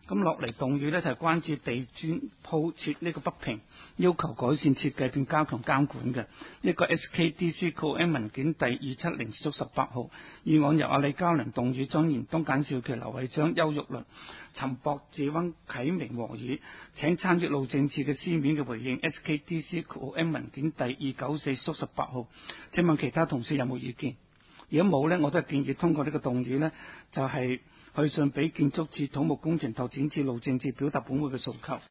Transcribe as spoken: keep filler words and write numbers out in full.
咁落嚟動議呢，就係、是、關注地磚鋪設呢個不平，要求改善設計並加強監管嘅。呢個 S K D C Q M 文件第二七零至十八號議案由阿李嘉良動議，莊延東、簡少琪、劉偉章、邱玉麟、陳博志、溫啟明和議，請參閱路政署嘅書面嘅回應。S K D C Q M 文件第二九四至十八號，請問其他同事有冇意見？如果冇呢，我都係建議通過呢個動議呢，就係、是、去信俾建築署、土木工程拓展署、路政署表達本會嘅訴求。